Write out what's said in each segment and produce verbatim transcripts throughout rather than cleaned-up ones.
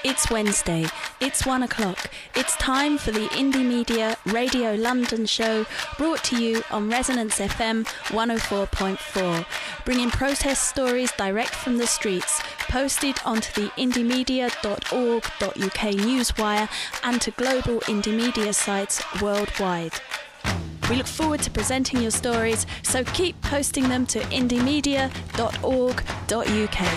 It's Wednesday, it's one o'clock, it's time for the Indie Media Radio London show, brought to you on Resonance F M one oh four point four, bringing protest stories direct from the streets, posted onto the indiemedia dot org dot U K newswire and to global indie media sites worldwide. We look forward to presenting your stories, so keep posting them to indiemedia dot org dot U K.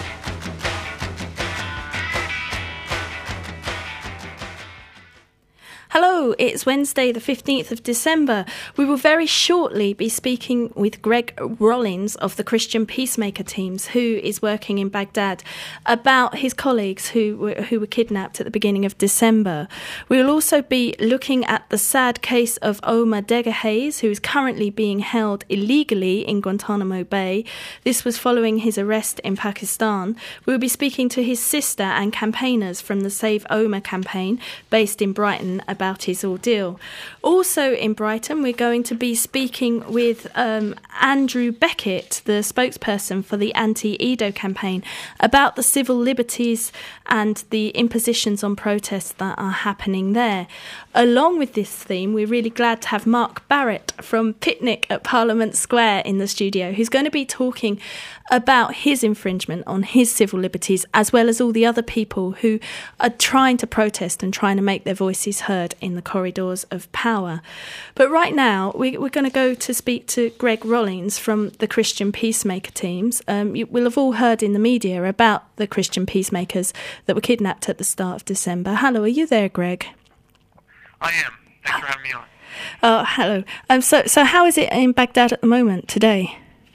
Hello, it's Wednesday the fifteenth of December. We will very shortly be speaking with Greg Rollins of the Christian Peacemaker teams, who is working in Baghdad, about his colleagues who were, who were kidnapped at the beginning of December. We will also be looking at the sad case of Omar Degahayes, who is currently being held illegally in Guantanamo Bay. This was following his arrest in Pakistan. We will be speaking to his sister and campaigners from the Save Omar campaign, based in Brighton, about his ordeal. Also in Brighton, we're going to be speaking with um, Andrew Beckett, the spokesperson for the anti-Edo campaign, about the civil liberties and the impositions on protests that are happening there. Along with this theme, we're really glad to have Mark Barrett from Picnic at Parliament Square in the studio, who's going to be talking about his infringement on his civil liberties, as well as all the other people who are trying to protest and trying to make their voices heard in the corridors of power. But right now, we, we're going to go to speak to Greg Rollins from the Christian Peacemaker teams. Um, you will have all heard in the media about the Christian Peacemakers that were kidnapped at the start of December. Hello, are you there, Greg? I am. Thanks for having me on. Oh, hello. Um, so, so how is it in Baghdad at the moment, today?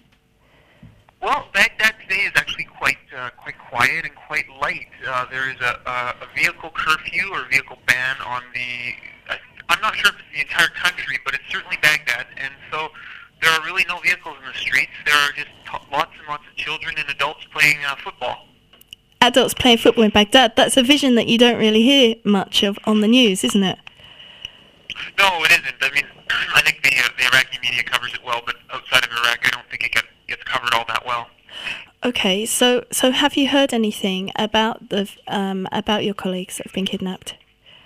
Well, Baghdad today is actually quite uh, quite quiet and quite light. Uh, there is a, a, a vehicle curfew or vehicle ban on the, uh, I'm not sure if it's the entire country, but it's certainly Baghdad, and so there are really no vehicles in the streets. There are just t- lots and lots of children and adults playing uh, football. Adults playing football in Baghdad, that's a vision that you don't really hear much of on the news, isn't it? No, it isn't. I mean, I think the, uh, the Iraqi media covers it well, but outside of Iraq, I don't think it get, gets covered all that well. Okay, so so have you heard anything about the um, about your colleagues that have been kidnapped?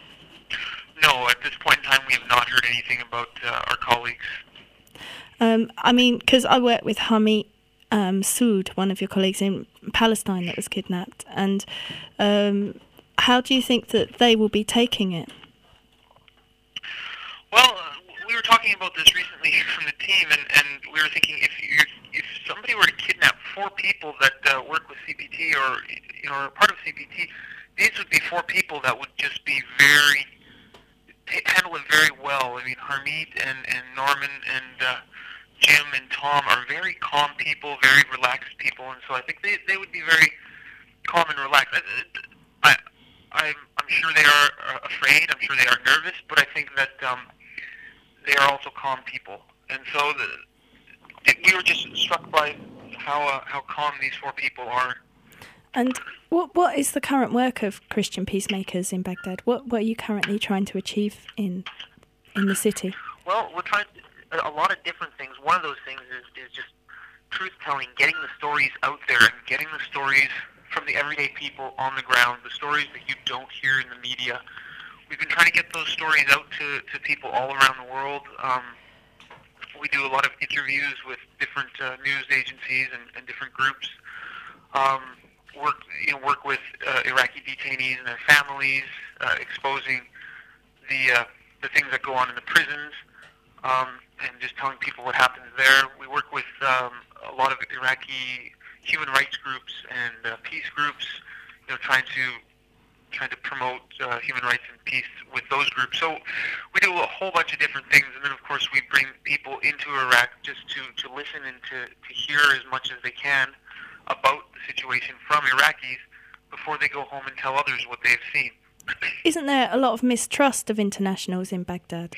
No, at this point in time, we have not heard anything about uh, our colleagues. Um, I mean, because I work with Hamid um, Sood, one of your colleagues in Palestine that was kidnapped, and um, how do you think that they will be taking it? Well, uh, we were talking about this recently from the team, and, and we were thinking if you if somebody were to kidnap four people that uh, work with C P T or you know are part of C P T, these would be four people that would just be very t- handle it very well. I mean, Harmeet and, and Norman and uh, Jim and Tom are very calm people, very relaxed people, and so I think they they would be very calm and relaxed. I, I I'm I'm sure they are uh, afraid. I'm sure they are nervous, but I think that um, they are also calm people, and so the, it, we were just struck by how uh, how calm these four people are. And what what is the current work of Christian Peacemakers in Baghdad? What what are you currently trying to achieve in in the city? Well, we're trying a lot of different things. One of those things is, is just truth telling, getting the stories out there, and getting the stories from the everyday people on the ground, the stories that you don't hear in the media. We've been trying to get those stories out to, to people all around the world. Um, we do a lot of interviews with different uh, news agencies and, and different groups. Um, work, you know, work with uh, Iraqi detainees and their families, uh, exposing the uh, the things that go on in the prisons, um, and just telling people what happens there. We work with um, a lot of Iraqi human rights groups and uh, peace groups, you know, trying to trying to promote uh, human rights and peace with those groups. So we do a whole bunch of different things, and then of course we bring people into Iraq just to, to listen and to, to hear as much as they can about the situation from Iraqis before they go home and tell others what they've seen. Isn't there a lot of mistrust of internationals in Baghdad?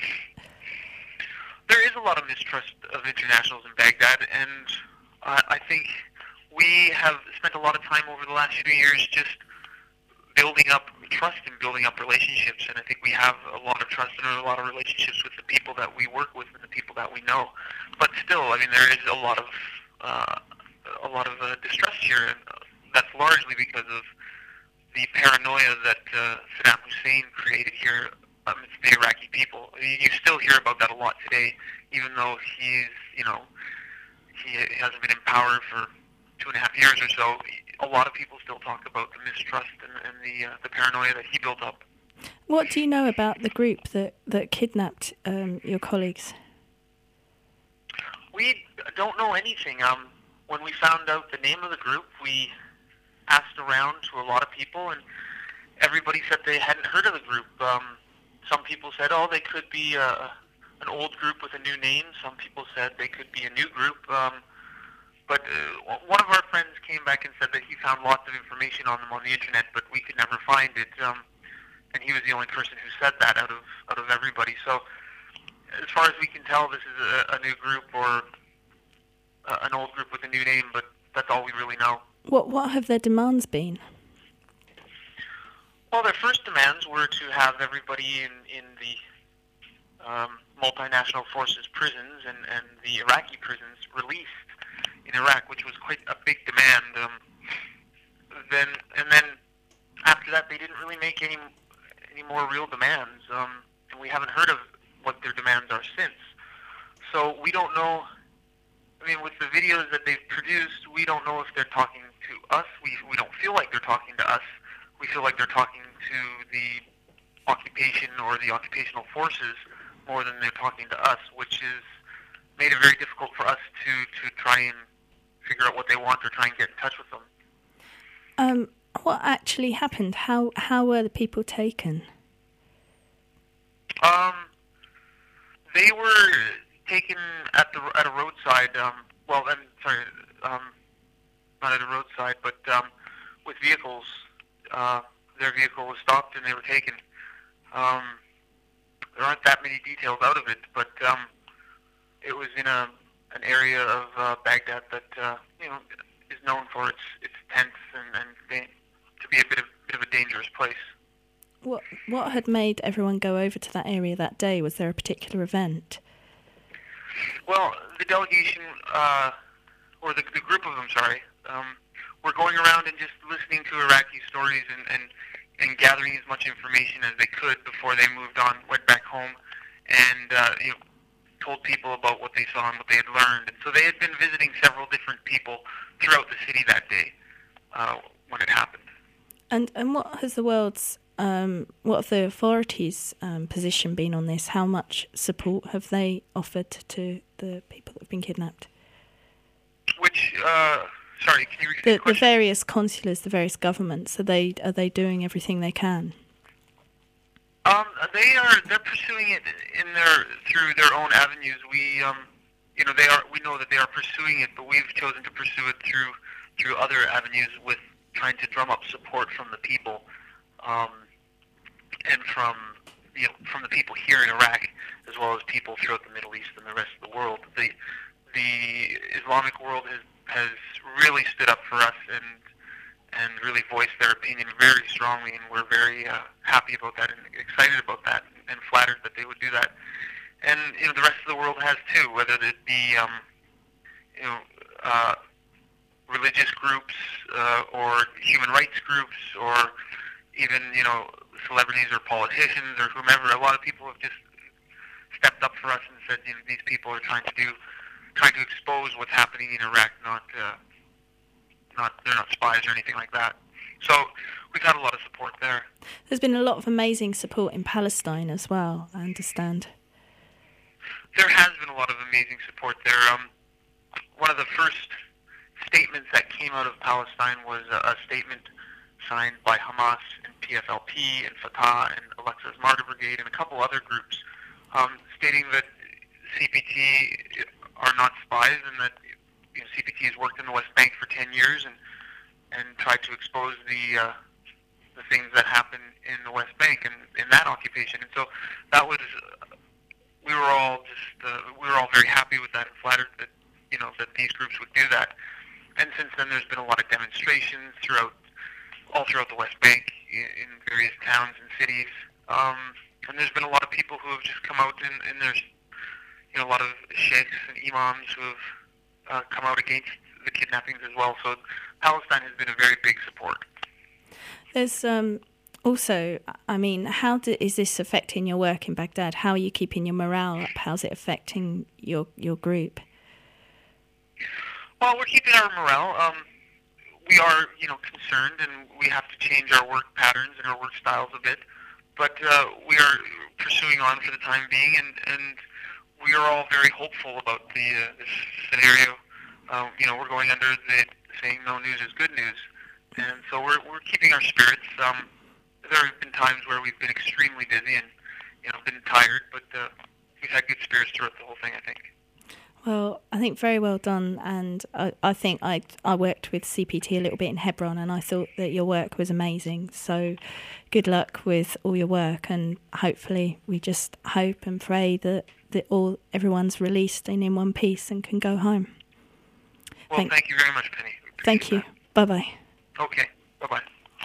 There is a lot of mistrust of internationals in Baghdad, and uh, I think we have spent a lot of time over the last few years just building up trust and building up relationships, and I think we have a lot of trust and a lot of relationships with the people that we work with and the people that we know. But still, I mean, there is a lot of uh, a lot of uh, distrust here, and uh, that's largely because of the paranoia that uh, Saddam Hussein created here amidst the Iraqi people. I mean, you still hear about that a lot today, even though he's, you know, he hasn't been in power for two and a half years or so. A lot of people still talk about the mistrust and, and the uh, the paranoia that he built up. What do you know about the group that, that kidnapped um, your colleagues? We don't know anything. Um, when we found out the name of the group, we asked around to a lot of people, and everybody said they hadn't heard of the group. Um, some people said, oh, they could be uh, an old group with a new name. Some people said they could be a new group. Um, but uh, one of our friends came back and said that he found lots of information on them on the internet, but we could never find it. Um, and he was the only person who said that out of out of everybody. So as far as we can tell, this is a, a new group or uh, an old group with a new name, but that's all we really know. What what have their demands been? Well, their first demands were to have everybody in, in the um, multinational forces prisons and, and the Iraqi prisons released in Iraq, which was quite a big demand. Um, then and then after that, they didn't really make any any more real demands, um, and we haven't heard of what their demands are since. So we don't know. I mean, with the videos that they've produced, we don't know if they're talking to us. We we don't feel like they're talking to us. We feel like they're talking to the occupation or the occupational forces more than they're talking to us, which has made it very difficult for us to, to try and figure out what they want or try and get in touch with them. Um, what actually happened? How how were the people taken? Um, they were taken at the at a roadside. Um, well, I'm sorry, um, not at a roadside, but um, with vehicles. Uh, their vehicle was stopped and they were taken. Um, there aren't that many details out of it, but um, it was in a an area of uh, Baghdad that uh, you know is known for its its tents and, and da- to be a bit of bit of a dangerous place. What what had made everyone go over to that area that day? Was there a particular event? Well, the delegation, uh, or the, the group of them, sorry, um, were going around and just listening to Iraqi stories and, and, and gathering as much information as they could before they moved on, went back home, and uh, you know, told people about what they saw and what they had learned. And so they had been visiting several different people throughout the city that day uh, when it happened. And and what has the world's um, what have the authorities' um, position been on this? How much support have they offered to the people that have been kidnapped? Which, uh, sorry, can you repeat the, the question? The various consulars, the various governments, are they are they doing everything they can? Um, they are. They're pursuing it in their through their own avenues. We, um, you know, they are. We know that they are pursuing it, but we've chosen to pursue it through through other avenues, with trying to drum up support from the people, um, and from you know from the people here in Iraq, as well as people throughout the Middle East and the rest of the world. The the Islamic world has has really stood up for us and and really voiced their opinion very strongly, and we're very uh, happy about that and excited about that and flattered that they would do that. And you know the rest of the world has too, whether it be um, you know uh, religious groups uh, or human rights groups or even you know celebrities or politicians or whomever. A lot of people have just stepped up for us and said, you know, these people are trying to do, trying to expose what's happening in Iraq, not, uh, not they're not spies or anything like that. So we've had a lot of support there. There's been a lot of amazing support in Palestine as well, I understand. There has been a lot of amazing support there. Um, one of the first statements that came out of Palestine was a, a statement signed by Hamas and P F L P and Fatah and Al-Aqsa's Martyr Brigade and a couple other groups, um, stating that C P T are not spies and that you know, C P T has worked in the West Bank for ten years and and tried to expose the uh, the things that happen in the West Bank and in that occupation. And so that was uh, we were all just uh, we were all very happy with that and flattered that you know that these groups would do that. And since then, there's been a lot of demonstrations throughout all throughout the West Bank in, in various towns and cities. Um, and there's been a lot of people who have just come out, and, and there's you know a lot of sheikhs and imams who have uh, come out against the kidnappings as well. So Palestine has been a very big support. There's um, also, I mean, how do, is this affecting your work in Baghdad? How are you keeping your morale up? How's it affecting your your group? Well, we're keeping our morale. Um, we are, you know, concerned, and we have to change our work patterns and our work styles a bit. But uh, we are pursuing on for the time being, and, and we are all very hopeful about the uh, this scenario. Uh, you know, we're going under the saying no news is good news, and so we're we're keeping our spirits. Um, there have been times where we've been extremely busy and, you know, been tired, but uh, we've had good spirits throughout the whole thing, I think. Well, I think very well done, and I, I think I I worked with C P T a little bit in Hebron, and I thought that your work was amazing. So good luck with all your work, and hopefully we just hope and pray that, that all everyone's released and in one piece and can go home. Well, thank, thank you very much, Penny. Thank you. Bye bye. Okay. Bye bye.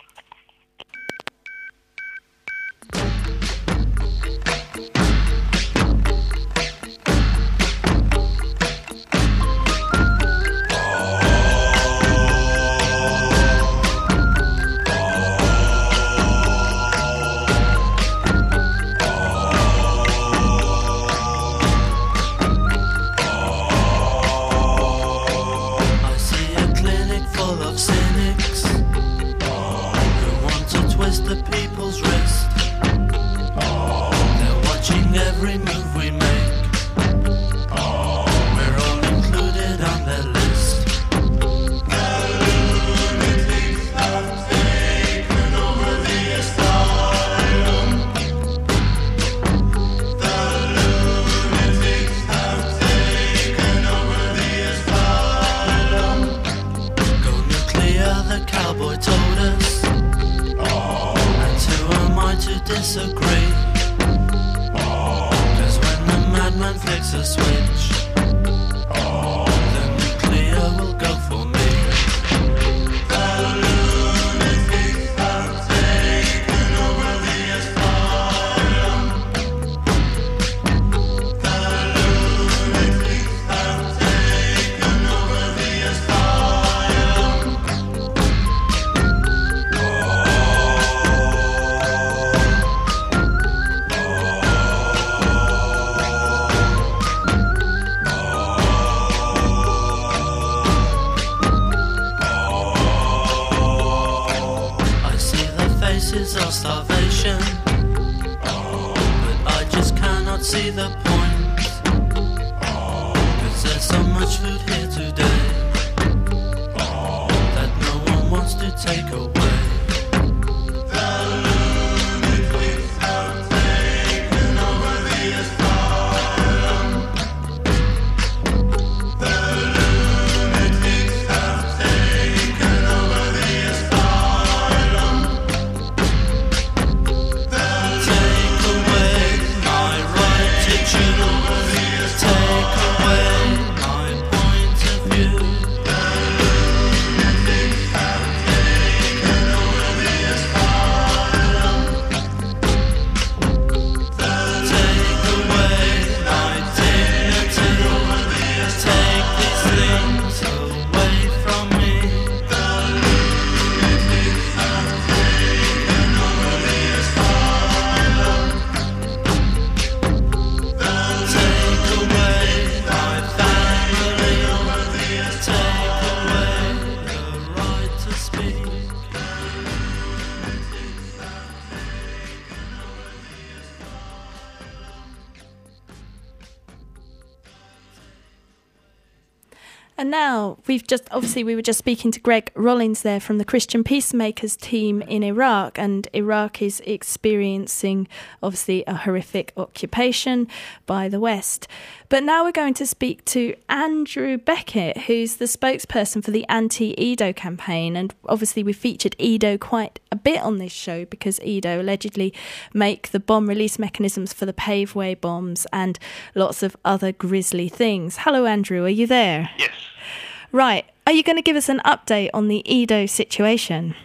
And now we've just, obviously we were just speaking to Greg Rollins there from the Christian Peacemakers team in Iraq, and Iraq is experiencing obviously a horrific occupation by the West. But now we're going to speak to Andrew Beckett, who's the spokesperson for the anti-E D O campaign. And obviously we featured E D O quite a bit on this show because E D O allegedly make the bomb release mechanisms for the paveway bombs and lots of other grisly things. Hello, Andrew, are you there? Yes. Right. Are you going to give us an update on the E D O situation?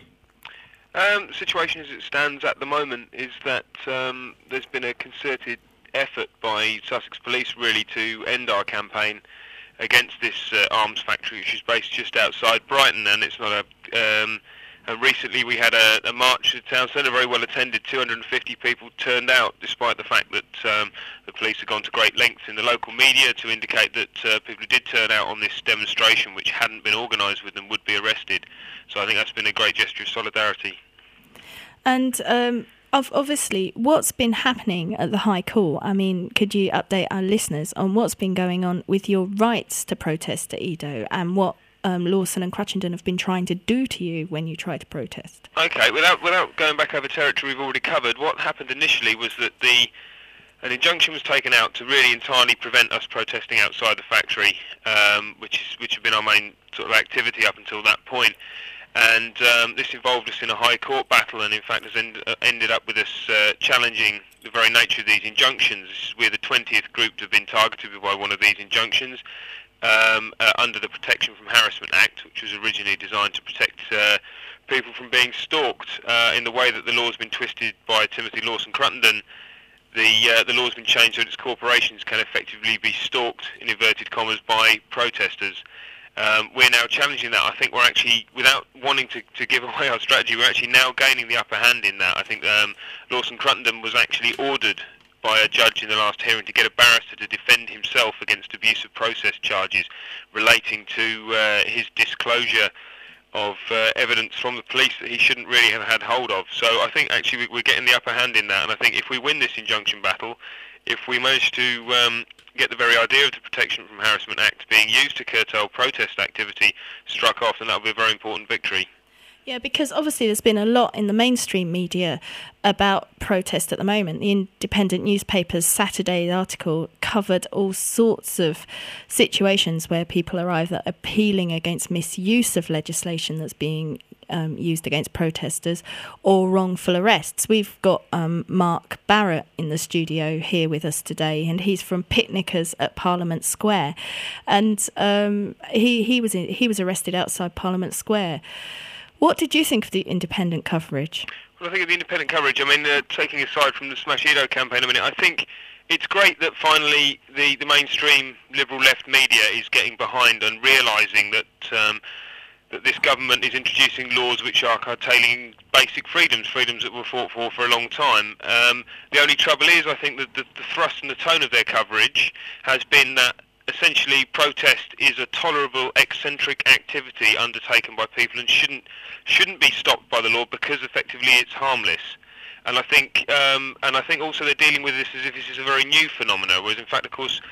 Um, the situation as it stands at the moment is that um, there's been a concerted effort by Sussex Police really to end our campaign against this uh, arms factory, which is based just outside Brighton, and it's not a um, And recently we had a, a march at town centre, very well attended. two hundred fifty people turned out, despite the fact that um, the police had gone to great lengths in the local media to indicate that uh, people who did turn out on this demonstration, which hadn't been organised with them, would be arrested. So I think that's been a great gesture of solidarity. And um, obviously, what's been happening at the High Court? I mean, could you update our listeners on what's been going on with your rights to protest at Edo, and what um, Lawson and Crutchington have been trying to do to you when you try to protest? Okay, without without going back over territory we've already covered, what happened initially was that the an injunction was taken out to really entirely prevent us protesting outside the factory, um, which is which had been our main sort of activity up until that point. And um, this involved us in a High Court battle, and in fact has end, uh, ended up with us uh, challenging the very nature of these injunctions. We're the twentieth group to have been targeted by one of these injunctions um, uh, under the Protection from Harassment Act, which was originally designed to protect uh, people from being stalked. Uh, in the way that the law has been twisted by Timothy Lawson Cruttenden, the uh, the law has been changed so that its corporations can effectively be stalked, in inverted commas, by protesters. Um, we're now challenging that. I think we're actually, without wanting to, to give away our strategy, we're actually now gaining the upper hand in that. I think um, Lawson Cruttenden was actually ordered by a judge in the last hearing to get a barrister to defend himself against abuse of process charges relating to uh, his disclosure of uh, evidence from the police that he shouldn't really have had hold of. So I think actually we're getting the upper hand in that, and I think if we win this injunction battle, if we manage to um, get the very idea of the Protection from Harassment Act being used to curtail protest activity struck off, then that will be a very important victory. Yeah, because obviously there's been a lot in the mainstream media about protest at the moment. The independent newspaper's Saturday article covered all sorts of situations where people are either appealing against misuse of legislation that's being um, used against protesters or wrongful arrests. We've got um, Mark Barrett in the studio here with us today, and he's from Picnickers at Parliament Square. And um, he, he was in, he was arrested outside Parliament Square. What did you think of the independent coverage? Well, I think of the independent coverage, I mean, uh, taking aside from the Smash Edo campaign a minute, I think it's great that finally the, the mainstream liberal left media is getting behind and realising that um, that this government is introducing laws which are curtailing basic freedoms, freedoms that were fought for for a long time. Um, the only trouble is, I think, that the, the thrust and the tone of their coverage has been that essentially protest is a tolerable eccentric activity undertaken by people and shouldn't shouldn't be stopped by the law because effectively it's harmless. And I think um, and I think also they're dealing with this as if this is a very new phenomenon, whereas in fact, of course,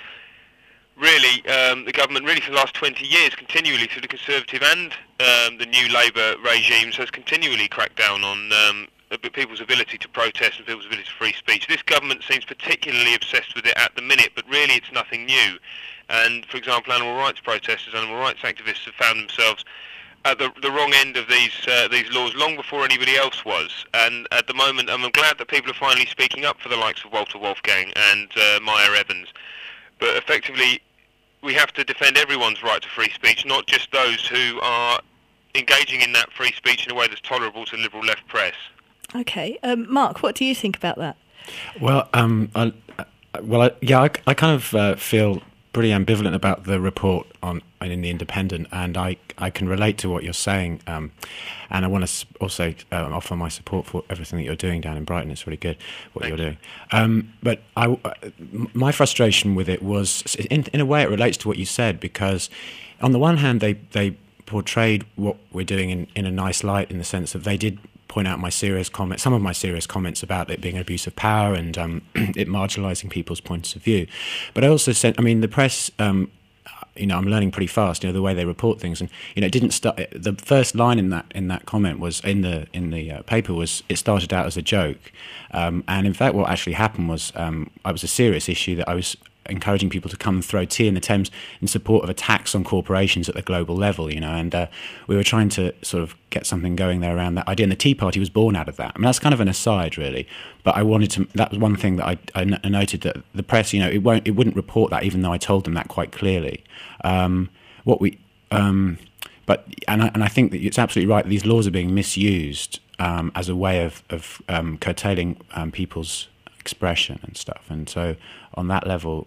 really um, the government really for the last twenty years continually through the Conservative and um, the new Labour regimes has continually cracked down on um, people's ability to protest and people's ability to free speech. This government seems particularly obsessed with it at the minute, but really it's nothing new. And, for example, animal rights protesters, animal rights activists have found themselves at the, the wrong end of these uh, these laws long before anybody else was. And at the moment, I'm glad that people are finally speaking up for the likes of Walter Wolfgang and uh, Maya Evans. But effectively, we have to defend everyone's right to free speech, not just those who are engaging in that free speech in a way that's tolerable to liberal left press. Okay. Um, Mark, what do you think about that? Well, um, I, well, I, yeah, I, I kind of uh, feel pretty ambivalent about the report on in the Independent, and I, I can relate to what you're saying, um, and I want to also uh, offer my support for everything that you're doing down in Brighton. It's really good what Thank you're doing. Um, but I, my frustration with it was, in, in a way, it relates to what you said, because on the one hand, they they portrayed what we're doing in, in a nice light, in the sense that they did point out my serious comments, some of my serious comments about it being an abuse of power and um, it marginalising people's points of view. But I also said, I mean, the press, um, you know, I'm learning pretty fast, you know, the way they report things, and you know, it didn't start. The first line in that in that comment was in the in the uh, paper was it started out as a joke, um, and in fact, what actually happened was um, I was a serious issue that I was encouraging people to come and throw tea in the Thames in support of a tax on corporations at the global level, you know, and uh, we were trying to sort of get something going there around that idea, and the Tea Party was born out of that. I mean, that's kind of an aside, really, but I wanted to, that was one thing that I, I noted, that the press, you know, it won't, it wouldn't report that, even though I told them that quite clearly. Um, what we, um, but, and I, and I think that it's absolutely right, these laws are being misused um, as a way of, of um, curtailing um, people's expression and stuff, and so on that level,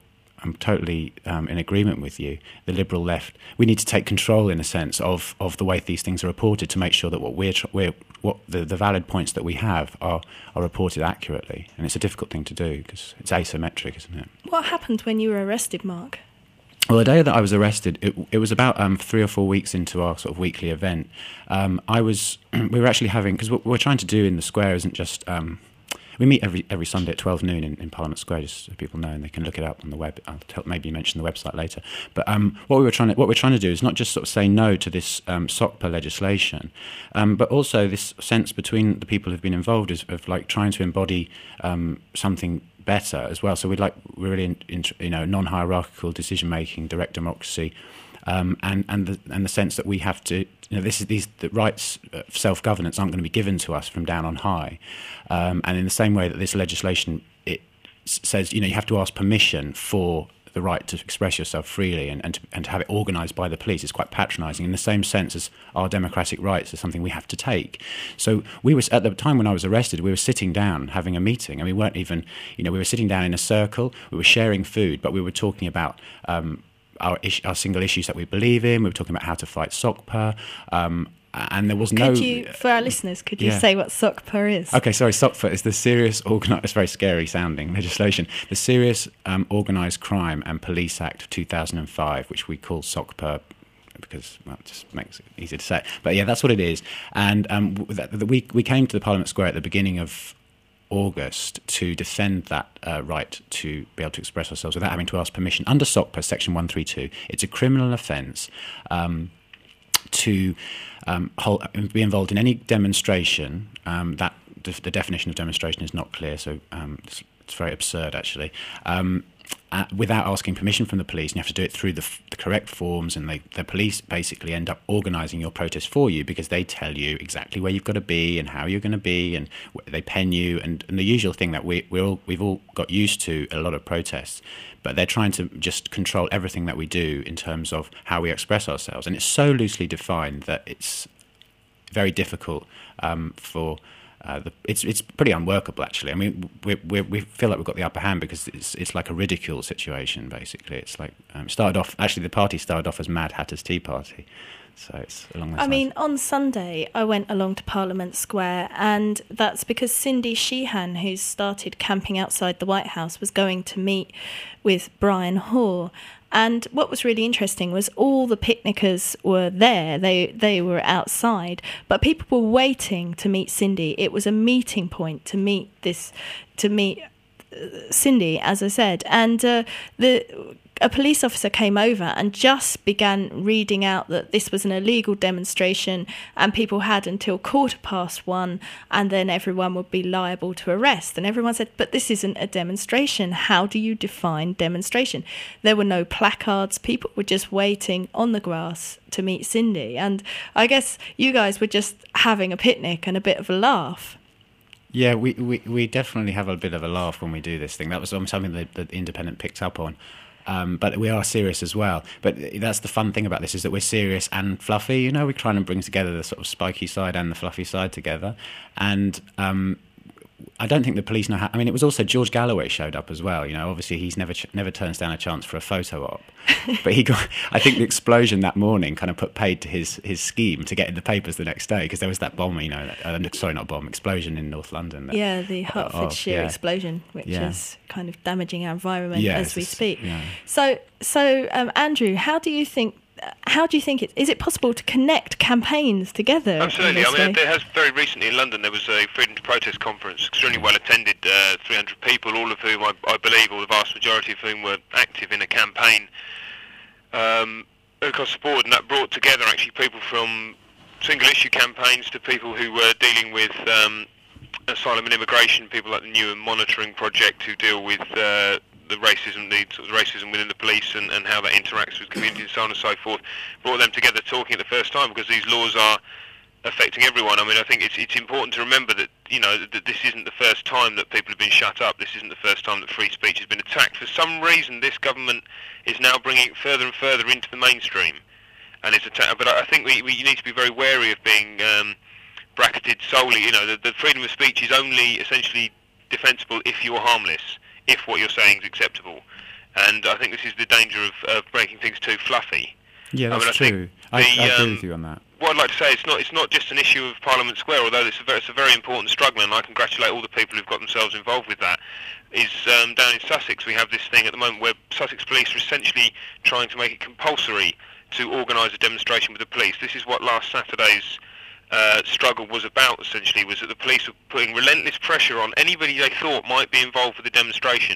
I'm totally um, in agreement with you. The liberal left, we need to take control, in a sense, of, of the way these things are reported to make sure that what we're, tr- we're what the, the valid points that we have are, are reported accurately. And it's a difficult thing to do because it's asymmetric, isn't it? What happened when you were arrested, Mark? Well, the day that I was arrested, it, it was about um, three or four weeks into our sort of weekly event. Um, I was, we were actually having, because what we're trying to do in the square isn't just, um, we meet every every Sunday at twelve noon in, in Parliament Square, just so people know, and they can look it up on the web. I'll tell, maybe mention the website later. But um, what we were trying to, what we're trying to do is not just sort of say no to this um, SOCPA legislation, um, but also this sense between the people who've been involved is of like trying to embody um, something better as well. So we'd like really, in, in, you know, non-hierarchical decision making, direct democracy, um, and and the and the sense that we have to, you know, this is these the rights of self-governance aren't going to be given to us from down on high, um, and in the same way that this legislation it s- says, you know, you have to ask permission for the right to express yourself freely and, and, to, and to have it organised by the police. It's quite patronising in the same sense as our democratic rights are something we have to take. So we were, at the time when I was arrested, we were sitting down having a meeting, and we weren't even, you know, we were sitting down in a circle, we were sharing food, but we were talking about um, our, is- our single issues that we believe in, we were talking about how to fight SOCPA, um, and there was no... Could you, for our listeners, could you yeah. say what SOCPA is? Okay, sorry, SOCPA is the Serious Organised... It's very scary sounding legislation. The Serious um, Organised Crime and Police Act of two thousand five, which we call SOCPA because, well, it just makes it easy to say. But yeah, that's what it is. And um, that, that we, we came to the Parliament Square at the beginning of August to defend that uh, right to be able to express ourselves without having to ask permission. Under SOCPA, Section one thirty-two, it's a criminal offence um, to... Um, hold, be involved in any demonstration. Um, that def- the definition of demonstration is not clear, so um, it's, it's very absurd, actually. Um, uh, without asking permission from the police, and you have to do it through the, f- the correct forms, and they, the police basically end up organising your protest for you because they tell you exactly where you've got to be and how you're going to be, and w- they pen you, and, and the usual thing that we we're all, we've all got used to at a lot of protests. But they're trying to just control everything that we do in terms of how we express ourselves. And it's so loosely defined that it's very difficult um, for... Uh, the, it's it's pretty unworkable, actually. I mean, we we we feel like we've got the upper hand because it's it's like a ridicule situation, basically. It's like um, started off. Actually, the party started off as Mad Hatter's Tea Party, so it's along those I lines. mean, on Sunday, I went along to Parliament Square, and that's because Cindy Sheehan, who's started camping outside the White House, was going to meet with Brian Hoare. And what was really interesting was all the picnickers were there. They they were outside, but people were waiting to meet Cindy. It was a meeting point to meet this, to meet uh, Cindy, as I said. And uh, the a police officer came over and just began reading out that this was an illegal demonstration and people had until quarter past one and then everyone would be liable to arrest. And everyone said, but this isn't a demonstration. How do you define demonstration? There were no placards. People were just waiting on the grass to meet Cindy. And I guess you guys were just having a picnic and a bit of a laugh. Yeah, we, we, we definitely have a bit of a laugh when we do this thing. That was something that the Independent picked up on. Um, but we are serious as well. But that's the fun thing about this, is that we're serious and fluffy. You know, we're trying to bring together the sort of spiky side and the fluffy side together. And um, I don't think the police know how... I mean, it was also George Galloway showed up as well. You know, obviously he's never ch- never turns down a chance for a photo op. But he got... I think the explosion that morning kind of put paid to his, his scheme to get in the papers the next day, because there was that bomb, you know... Uh, sorry, not bomb, explosion in North London. That, yeah, the Hertfordshire oh, yeah. explosion, which yeah. is kind of damaging our environment yeah, as we speak. Yeah. So, so um, Andrew, how do you think... How do you think it is it possible to connect campaigns together? Absolutely. I mean, there has very recently in London there was a Freedom to Protest conference, extremely well attended, uh, three hundred people, all of whom I, I believe, or the vast majority of whom were active in a campaign um, across the board, and that brought together actually people from single issue campaigns to people who were dealing with um, asylum and immigration, people like the Newham Monitoring Project who deal with uh, the racism, the sort of racism within the police and, and how that interacts with communities and so on and so forth, brought them together talking at the first time, because these laws are affecting everyone. I mean, I think it's it's important to remember that, you know, that this isn't the first time that people have been shut up. This isn't the first time that free speech has been attacked. For some reason, this government is now bringing it further and further into the mainstream, and it's attacked. But I think we, we need to be very wary of being um, bracketed solely. You know, the, the freedom of speech is only essentially defensible if you're harmless, if what you're saying is acceptable. And I think this is the danger of, of making things too fluffy. Yeah, that's I mean, I true. The, I, I agree um, with you on that. What I'd like to say, it's not it's not just an issue of Parliament Square, although it's a very, it's a very important struggle, and I congratulate all the people who've got themselves involved with that. Is um, down in Sussex, we have this thing at the moment where Sussex Police are essentially trying to make it compulsory to organise a demonstration with the police. This is what last Saturday's uh, struggle was about, essentially, was that the police were putting relentless pressure on anybody they thought might be involved with the demonstration.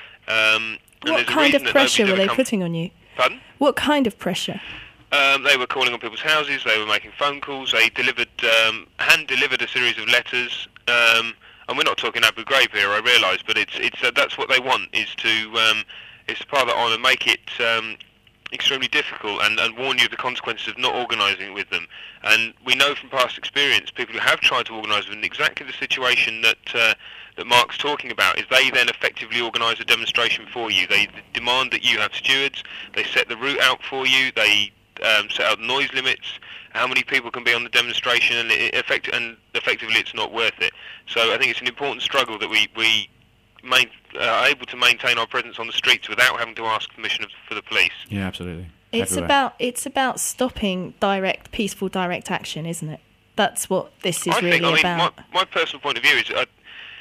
Um, and What there's a kind reason of that pressure were nobody's they ever come- putting on you? Pardon? What kind of pressure? Um, they were calling on people's houses, they were making phone calls, they delivered, um, hand-delivered a series of letters, um, and we're not talking Abu Ghraib here, I realise, but it's it's uh, that's what they want, is to, um, is to pile that on and make it um, extremely difficult and, and warn you of the consequences of not organising it with them. And we know from past experience, people who have tried to organise in exactly the situation that uh, that Mark's talking about, is they then effectively organise a demonstration for you. They demand that you have stewards, they set the route out for you, they Um, set out noise limits, how many people can be on the demonstration, and it effect and effectively it's not worth it. So I think it's an important struggle that we we main, uh, are able to maintain our presence on the streets without having to ask permission of, for the police. Yeah, absolutely. It's Everywhere. about it's about stopping direct, peaceful, direct action, isn't it? That's what this is I really think, I mean, about. my, my personal point of view is I,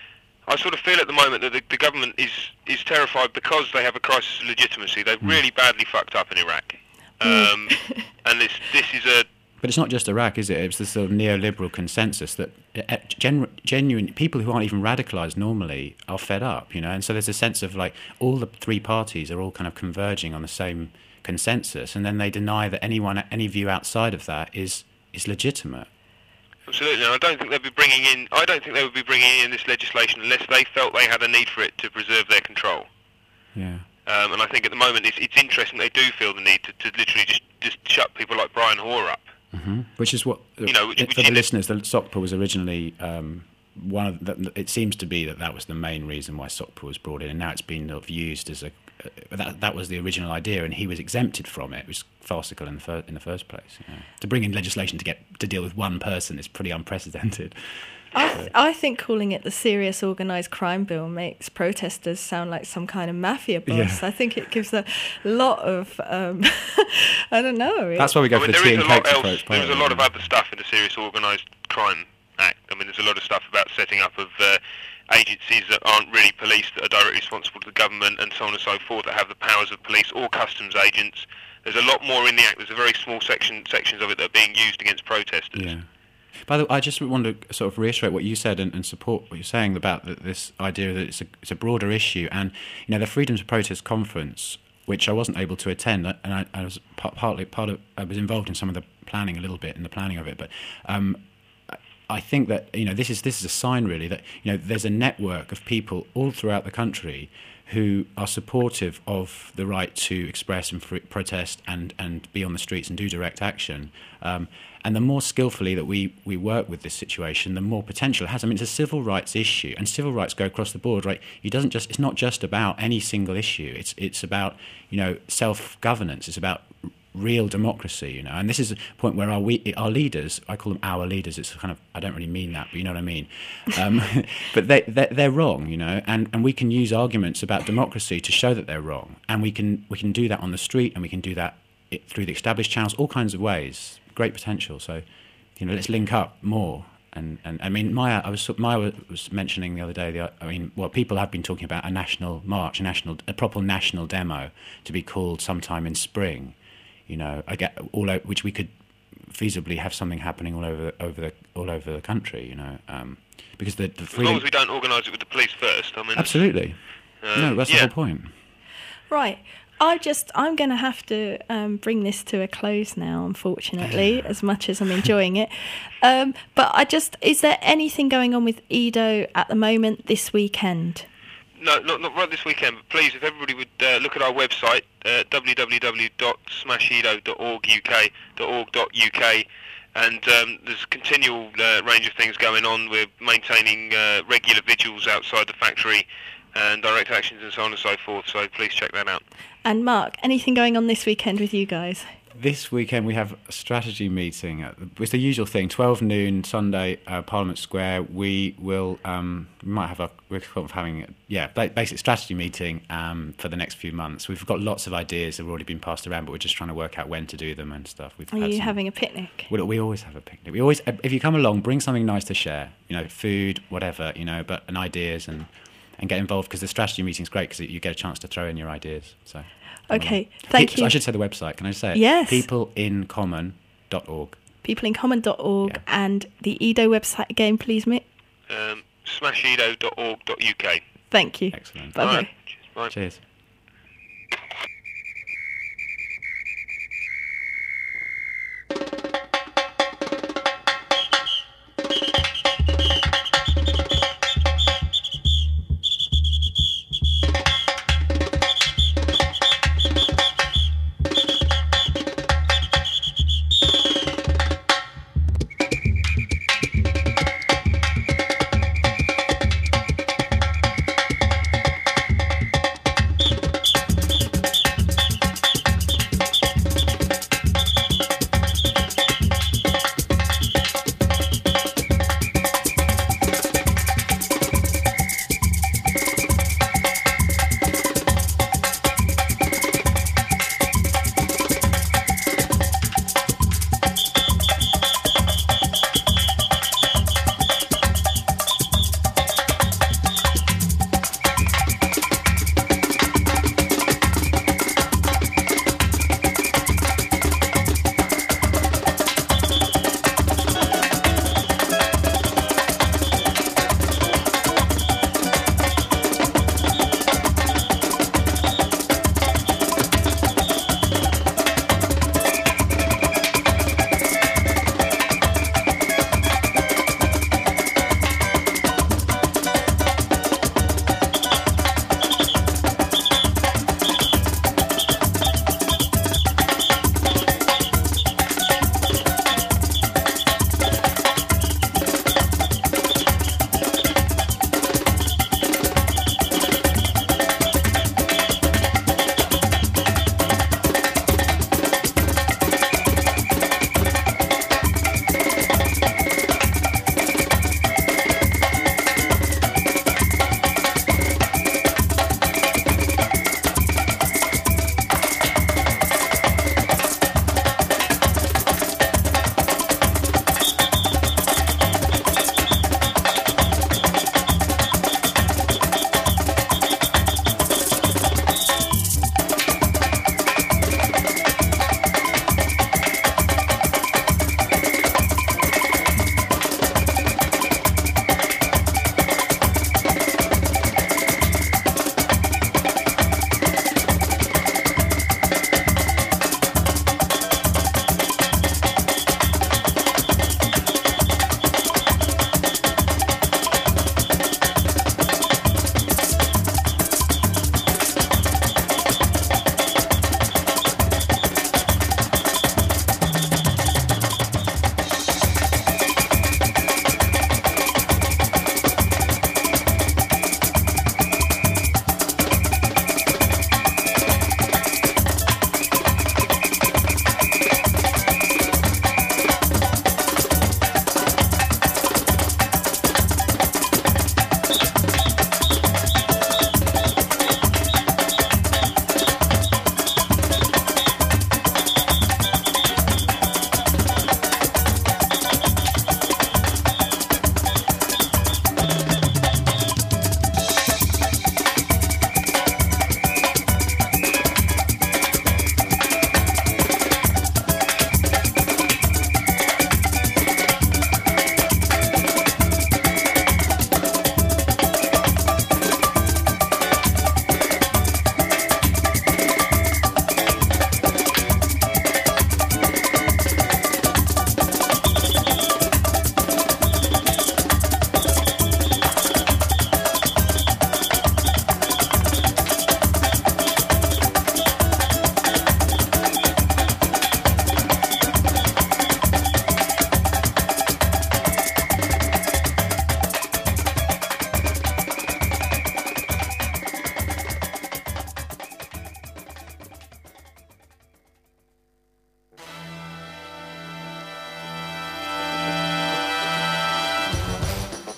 I sort of feel at the moment that the, the government is, is terrified because they have a crisis of legitimacy. They've Mm. really badly fucked up in Iraq. Um, and this this is a But it's not just Iraq, is it? It's the sort of neoliberal consensus that uh, genu- genuine people who aren't even radicalised normally are fed up, you know. And so there's a sense of like all the three parties are all kind of converging on the same consensus, and then they deny that anyone, any view outside of that is is legitimate. Absolutely, and I don't think they'd be bringing in. I don't think they would be bringing in this legislation unless they felt they had a need for it to preserve their control. Yeah. Um, and I think at the moment it's, it's interesting they do feel the need to, to literally just, just shut people like Brian Hoare up. Mm-hmm. Which is what, You know, which- it- which for the in- listeners, the SOCPA was originally um, one of the, it seems to be that that was the main reason why SOCPA was brought in, and now it's been sort of used as a uh, that that was the original idea, and he was exempted from it. It was farcical in the fir- in the first place. You know. To bring in legislation to get to deal with one person is pretty unprecedented. I, th- I think calling it the Serious Organised Crime Bill makes protesters sound like some kind of mafia boss. Yeah. I think it gives a lot of, um, I don't know. That's why we go I for mean, the there tea is and a lot cakes else. approach. There's a lot of yeah. other stuff in the Serious Organised Crime Act. I mean, there's a lot of stuff about setting up of uh, agencies that aren't really police, that are directly responsible to the government, and so on and so forth, that have the powers of police or customs agents. There's a lot more in the Act. There's a very small section sections of it that are being used against protesters. Yeah. By the way, I just want to sort of reiterate what you said and, and support what you're saying about the, this idea that it's a, it's a broader issue. And, you know, the Freedom to Protest conference, which I wasn't able to attend, and I, I was part, partly part of, I was involved in some of the planning a little bit, in the planning of it, but um, I think that, you know, this is this is a sign really that, you know, there's a network of people all throughout the country who are supportive of the right to express and free, protest and, and be on the streets and do direct action. Um, and the more skillfully that we, we work with this situation, the more potential it has. I mean, it's a civil rights issue, and civil rights go across the board, right? It doesn't just, it's not just about any single issue. It's it's about, you know, self-governance. It's about real democracy, you know. And this is a point where our we, our leaders, I call them our leaders. It's kind of, I don't really mean that, but you know what I mean. Um, but they they're, they're wrong, you know. And, and we can use arguments about democracy to show that they're wrong. And we can we can do that on the street, and we can do that it, through the established channels, all kinds of ways. Great potential. So, you know, let's link up more. And, and I mean, Maya, I was Maya was mentioning the other day. The, I mean, well, people have been talking about a national march, a national, a proper national demo to be called sometime in spring. You know, I get all over, which we could feasibly have something happening all over over the all over the country. You know, um, because the, the freedom, as long as we don't organise it with the police first. I mean, absolutely. Uh, no, that's yeah. the whole point. Right. I just, I'm going to have to um, bring this to a close now, unfortunately, as much as I'm enjoying it. Um, but I just, is there anything going on with Edo at the moment this weekend? No, not, not right this weekend, but please, if everybody would uh, look at our website, uh, w w w dot smash edo dot org dot u k, and um, there's a continual uh, range of things going on. We're maintaining uh, regular vigils outside the factory and direct actions and so on and so forth, so please check that out. And Mark, anything going on this weekend with you guys? this weekend we have a strategy meeting. At the, it's the usual thing, twelve noon, Sunday, uh, Parliament Square. We will, um, we might have a, we're sort of having, yeah, basic strategy meeting um, for the next few months. We've got lots of ideas that have already been passed around, but we're just trying to work out when to do them and stuff. We've Are had you some, having a picnic? We, we always have a picnic. We always, if you come along, bring something nice to share, you know, food, whatever, you know, but and ideas and, and get involved, because the strategy meeting is great because you get a chance to throw in your ideas. So. Okay, thank Pe- you. I should say the website. Can I say it? Yes. people in common dot org. people in common dot org. Yeah. And the Edo website again, please, Mick. Um, smash edo dot org dot U K. Thank you. Excellent. Bye-bye. All right. Cheers. Bye. Cheers.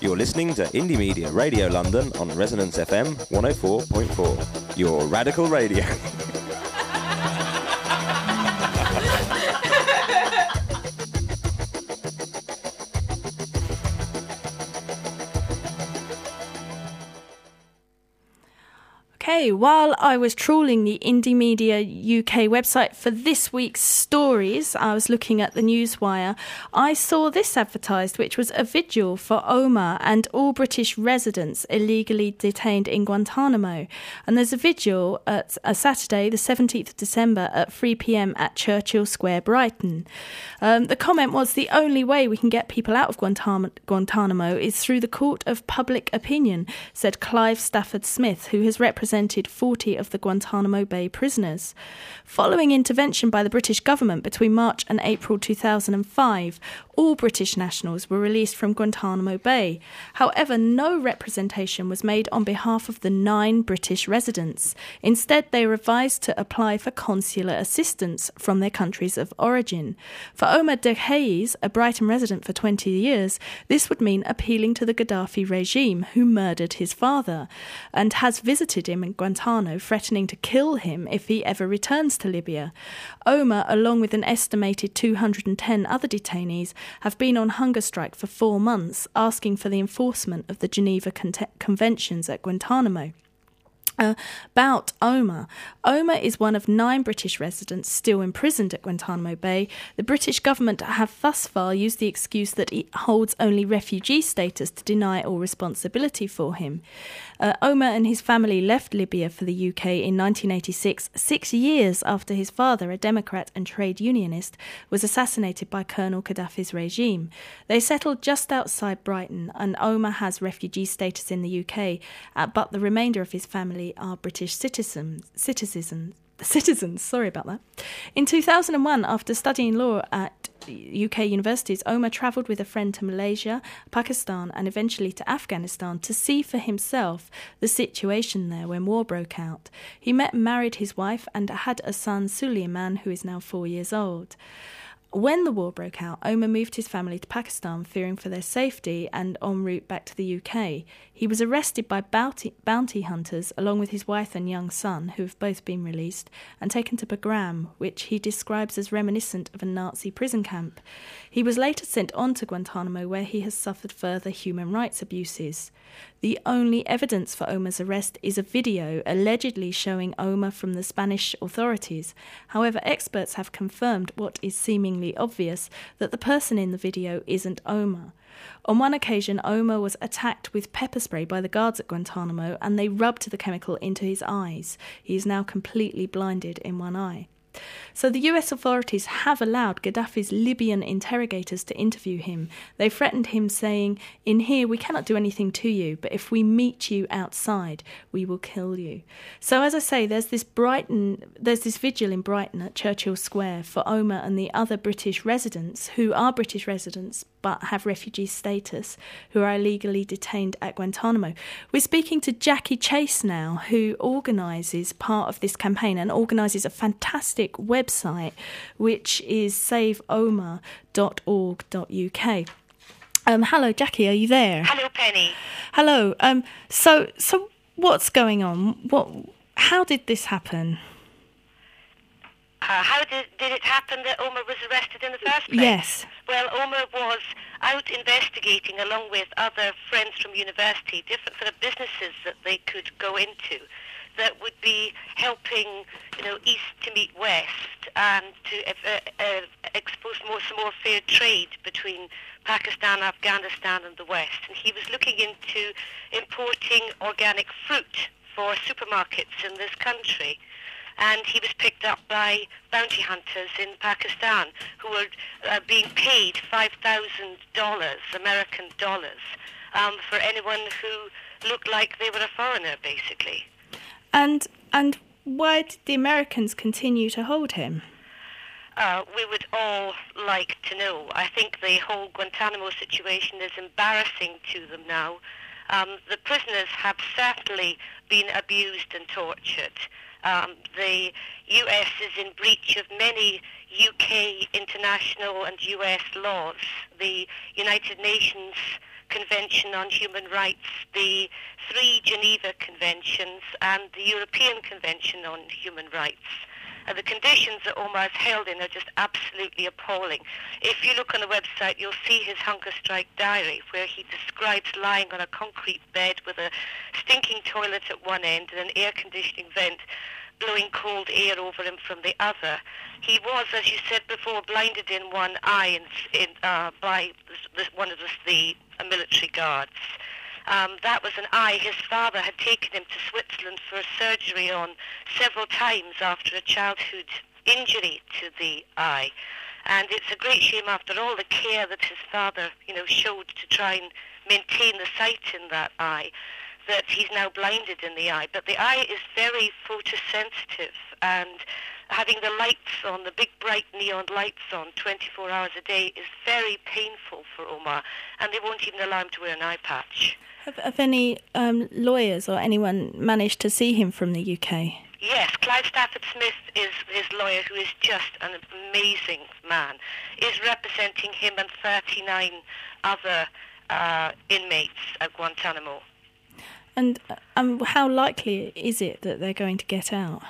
You're listening to Indie Media Radio London on Resonance F M one oh four point four. Your radical radio. Okay, while I was trawling the Indie Media U K website for this week's stories, I was looking at the Newswire, I saw this advertised, which was a vigil for Omar and all British residents illegally detained in Guantanamo. And there's a vigil at a Saturday, the seventeenth of December at three p.m. at Churchill Square, Brighton. Um, the comment was, the only way we can get people out of Guantanamo, Guantanamo is through the court of public opinion, said Clive Stafford Smith, who has represented forty of the Guantanamo Bay prisoners. Following intervention by the British government between March and April two thousand five, all British nationals were released from Guantanamo Bay. However, no representation was made on behalf of the nine British residents. Instead, they were advised to apply for consular assistance from their countries of origin. For Omar Degheis, a Brighton resident for twenty years, this would mean appealing to the Gaddafi regime, who murdered his father, and has visited him in Guantanamo, threatening to kill him if he ever returns to Libya. Omar, along with an estimated two hundred ten other detainees, have been on hunger strike for four months, asking for the enforcement of the Geneva Con- Conventions at Guantanamo. Uh, about Omar. Omar is one of nine British residents still imprisoned at Guantanamo Bay. The British government have thus far used the excuse that he holds only refugee status to deny all responsibility for him. Uh, Omar and his family left Libya for the U K in nineteen eighty-six, six years after his father, a Democrat and trade unionist, was assassinated by Colonel Gaddafi's regime. They settled just outside Brighton, and Omar has refugee status in the U K, uh, but the remainder of his family are British citizens. Citizens. Citizens. Sorry about that. In two thousand one, after studying law at U K universities, Omar travelled with a friend to Malaysia, Pakistan, and eventually to Afghanistan to see for himself the situation there when war broke out. He met and married his wife and had a son, Suleiman, who is now four years old. When the war broke out, Omar moved his family to Pakistan, fearing for their safety, and en route back to the U K. He was arrested by bounty, bounty hunters, along with his wife and young son, who have both been released, and taken to Bagram, which he describes as reminiscent of a Nazi prison camp. He was later sent on to Guantanamo, where he has suffered further human rights abuses. The only evidence for Omar's arrest is a video allegedly showing Omar from the Spanish authorities. However, experts have confirmed what is seemingly obvious, that the person in the video isn't Omar. On one occasion, Omar was attacked with pepper spray by the guards at Guantanamo, and they rubbed the chemical into his eyes. He is now completely blinded in one eye. So the U S authorities have allowed Gaddafi's Libyan interrogators to interview him. They threatened him, saying, "In here we cannot do anything to you, but if we meet you outside, we will kill you." So as I say, there's this Brighton, there's this vigil in Brighton at Churchill Square for Omar and the other British residents who are British residents but have refugee status, who are illegally detained at Guantanamo. We're speaking to Jackie Chase now, who organises part of this campaign and organises a fantastic website, which is save omar dot org dot U K. Um, hello, Jackie, are you there? Hello, Penny. Hello. Um, so, so what's going on? What? How did this happen? Uh, how did, did it happen that Omar was arrested in the first place? Yes. Well, Omar was out investigating, along with other friends from university, different sort of businesses that they could go into that would be helping, you know, East to meet West, and to uh, uh, expose more some more fair trade between Pakistan, Afghanistan, and the West. And he was looking into importing organic fruit for supermarkets in this country. And he was picked up by bounty hunters in Pakistan who were uh, being paid five thousand dollars, American dollars, um, for anyone who looked like they were a foreigner, basically. And and why did the Americans continue to hold him? Uh, we would all like to know. I think the whole Guantanamo situation is embarrassing to them now. Um, the prisoners have certainly been abused and tortured. Um, the U S is in breach of many U K international and U S laws. The United Nations Convention on Human Rights, the three Geneva Conventions, and the European Convention on Human Rights. And the conditions that Omar is held in are just absolutely appalling. If you look on the website, you'll see his hunger strike diary, where he describes lying on a concrete bed with a stinking toilet at one end and an air conditioning vent blowing cold air over him from the other. He was, as you said before, blinded in one eye in, in, uh, by this, one of the, the uh, military guards. Um, that was an eye his father had taken him to Switzerland for surgery on several times after a childhood injury to the eye. And it's a great shame, after all the care that his father, you know, showed to try and maintain the sight in that eye, that he's now blinded in the eye. But the eye is very photosensitive, and having the lights on, the big bright neon lights on twenty-four hours a day is very painful for Omar, and they won't even allow him to wear an eye patch. Have, have any um, lawyers or anyone managed to see him from the U K? Yes, Clive Stafford Smith is his lawyer, who is just an amazing man, is representing him and thirty-nine other uh, inmates at Guantanamo. And um, how likely is it that they're going to get out?